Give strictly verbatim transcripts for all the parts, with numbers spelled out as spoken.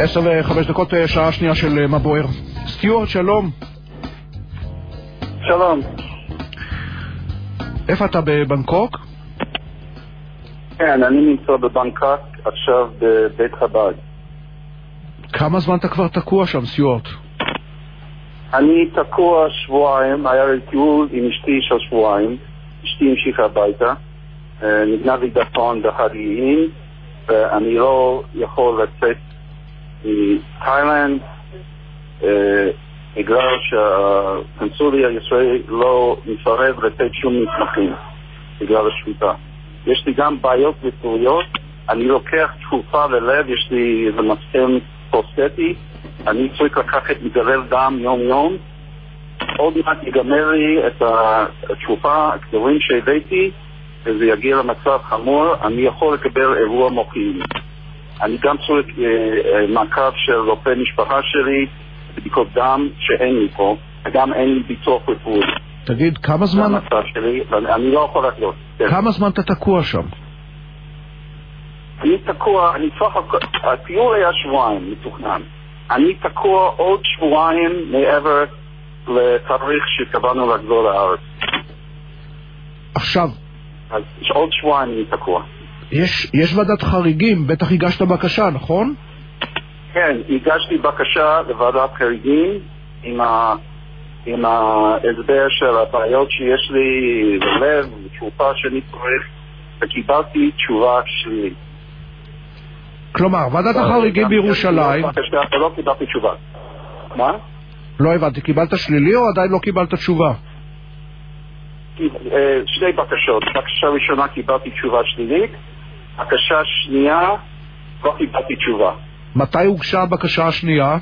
עשר וחמש דקות, שעה שנייה של מה בוער. סטיוארט, שלום. שלום. איפה אתה, בבנקוק? כן, אני נמצא בבנקוק עכשיו בבית חב"ד. כמה זמן אתה כבר תקוע שם, סטיוארט? אני תקוע שבועיים, היה לי טיול עם אשתי של שבועיים, אשתי המשיכה הביתה, נגנב לי דרכון בהדיים, ואני לא יכול לצאת מתאילנד, בגלל שהקונסוליה הישראלית לא מסרב לתת שום מסמכים בגלל השביתה. יש לי גם בעיות רפואיות, אני לוקח תרופה ללב, יש לי איזה מסכם פרוסטטי, אני צריך לקחת מגלל דם יום יום, עוד מעט יגמר לי את התרופה, הכדורים שהבאתי, וזה יגיע למצב חמור, אני יכול לקבל אירוע מוחי. אני גם צריך מעקב של רופא משפחה שלי, בדיקות דם שאין לי פה, וגם אין לי ביטוח רפואי. תגיד, כמה זמן... זה המצב שלי, ואני לא יכול לחיות. כמה זמן אתה תקוע שם? אני תקוע, אני צריך... הטיול היה שבועיים מתוכנן. אני תקוע עוד שבועיים מעבר לתאריך שקבענו לחזור לארץ. עכשיו... אז עוד שבועיים אני תקוע. יש, יש ועדת חריגים, בטח הגשת בקשה, נכון? כן, הגשתי בקשה לוועדת חריגים עם, ה... עם ההסבר של הבעיות שיש לי ללב, תרופה שאני צריך, וקיבלתי תשובה שלילית. כלומר, ועדת החריגים בירושלים... לא קיבלתי תשובה. מה? לא הבנתי, קיבלת שלילי או עדיין לא קיבלת תשובה? שתי בקשות. בקשה ראשונה קיבלתי תשובה שלילית, בקשה שנייה לא קיבלתי תשובה. מתי הוגשה הבקשה השנייה?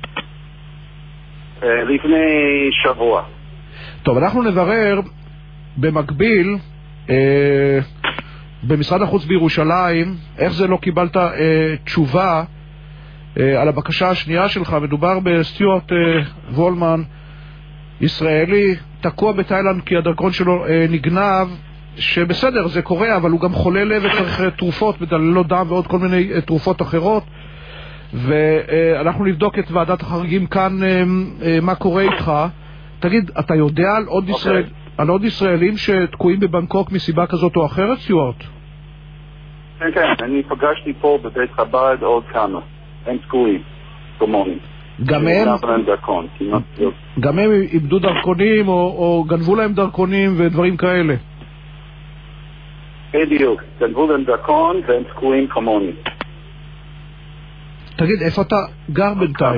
לפני שבוע. טוב, אנחנו נברר במקביל אה, במשרד החוץ בירושלים איך זה לא קיבלת אה, תשובה אה, על הבקשה השנייה שלך. מדובר בסטיוארט אה, וולמן, ישראלי, תקוע בתאילנד כי הדרכון שלו אה, נגנב, שבסדר, זה קורה, אבל הוא גם חולה לב וצריך אה, תרופות, מדללות דם ועוד כל מיני אה, תרופות אחרות. ואנחנו נבדוק את ועדת החריגים כאן מה קורה איתך. תגיד, אתה יודע על עוד, okay. ישראל, על עוד ישראלים שתקועים בבנקוק מסיבה כזאת או אחרת, סטיוארט? כן, כן, אני פגשתי פה בבית חב"ד עוד כמה, הם תקועים, כמוני. גם הם? גם הם איבדו דרכונים או, או גנבו להם דרכונים ודברים כאלה? בדיוק, גנבו להם דרכון והם תקועים כמוני. תגיד, איפה אתה גר בינתיים?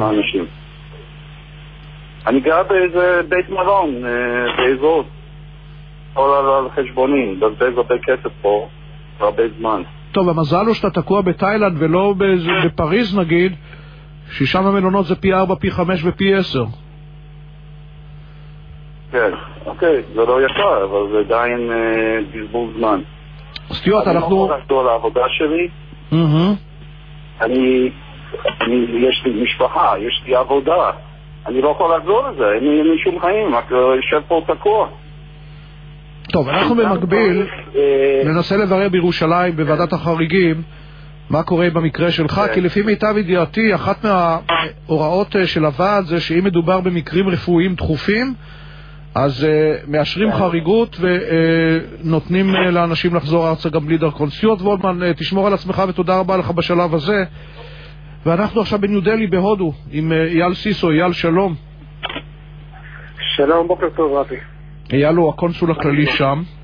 אני גר באיזה בית מלון, באזור. כל על חשבונים, בזבז הרבה כסף פה, הרבה זמן. טוב, המזל הוא שאתה תקוע בתאילנד ולא בפריז נגיד, ששם המלונות זה פי ארבע, פי חמש ופי עשר. כן, אוקיי, זה לא יקר, אבל זה עדיין בזבוז זמן. סטיוארט, אנחנו... אני לא יכול לחזור לעבודה שלי. אני... אני, יש לי משפחה, יש לי עבודה, אני לא יכול לחזור לזה, אין לי שום חיים, רק יושב פה תקוע. טוב, אנחנו במקביל ננסה לברר בירושלים בוועדת החריגים מה קורה במקרה שלך, כי לפי מיטב ידיעתי אחת מההוראות של הוועד זה שאם מדובר במקרים רפואיים דחופים אז מאשרים חריגות ונותנים לאנשים לחזור ארצה גם בלי דרכון. סטיוארט וולמן, תשמור על עצמך ותודה רבה לך בשלב הזה. ואנחנו עכשיו בניו דלי בהודו עם אייל סיסו. אייל, שלום. שלום, בוקר טוב רבי. אייל הוא הקונסול הכללי שם.